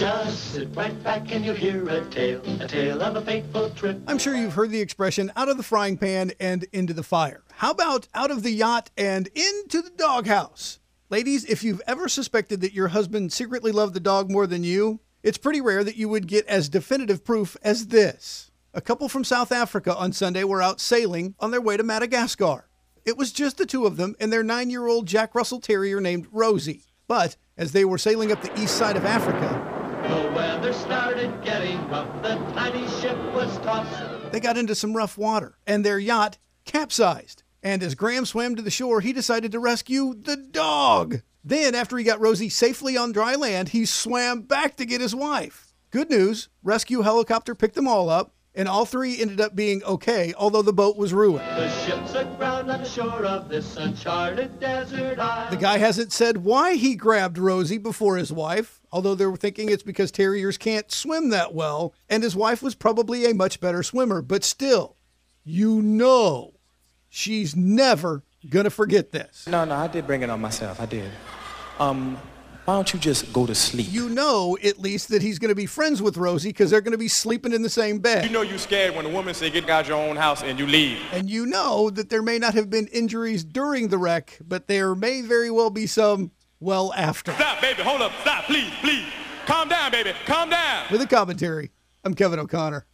Just sit right back and you'll hear a tale of a fateful trip. I'm sure you've heard the expression out of the frying pan and into the fire. How about out of the yacht and into the doghouse? Ladies, if you've ever suspected that your husband secretly loved the dog more than you, it's pretty rare that you would get as definitive proof as this. A couple from South Africa on Sunday were out sailing on their way to Madagascar. It was just the two of them and their 9-year-old Jack Russell Terrier named Rosie. But as they were sailing up the east side of Africa, The weather started getting rough, the tiny ship was tossed. they got into some rough water and their yacht capsized. And as Graham swam to the shore, he decided to rescue the dog. Then, after he got Rosie safely on dry land, he swam back to get his wife. Good news, rescue helicopter picked them all up, and all three ended up being okay, although the boat was ruined. The ship's aground on the shore of this uncharted desert isle. The guy hasn't said why he grabbed Rosie before his wife, although they were thinking it's because terriers can't swim that well, and his wife was probably a much better swimmer. But still, you know, she's never gonna forget this. No, I did bring it on myself. I did. Why don't you just go to sleep? You know, at least, that he's gonna be friends with Rosie because they're gonna be sleeping in the same bed. You know you scared when a woman say get out your own house and you leave. And you know that there may not have been injuries during the wreck, but there may very well be some, well, after. Stop, baby. Hold up. Stop. Please. Calm down, baby. Calm down. With a commentary, I'm Kevin O'Connor.